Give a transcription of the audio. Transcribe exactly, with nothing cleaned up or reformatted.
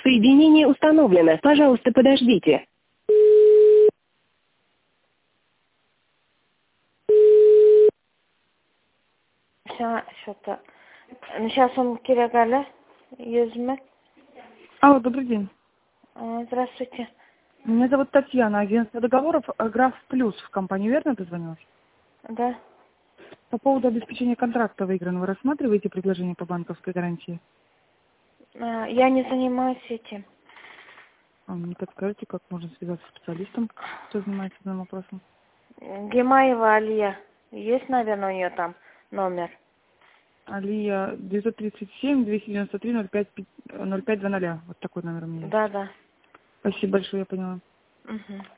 Соединение установлено. Пожалуйста, подождите. Что-то. Сейчас он кирагали. Юзме. Алло, добрый день. Здравствуйте. Меня зовут Татьяна, агентство договоров Граф Плюс в компании, верно дозвонилась? Да. По поводу обеспечения контракта выигран, вы рассматриваете предложение по банковской гарантии? Я не занимаюсь этим. А мне подскажете, как можно связаться с специалистом, кто занимается этим вопросом? Гемаева Алия. Есть, наверное, у нее там номер? Алия девятьсот тридцать семь двести девяносто три ноль пять ноль пять два ноль. Вот такой номер у меня есть. Да, да. Спасибо большое, я поняла. Угу.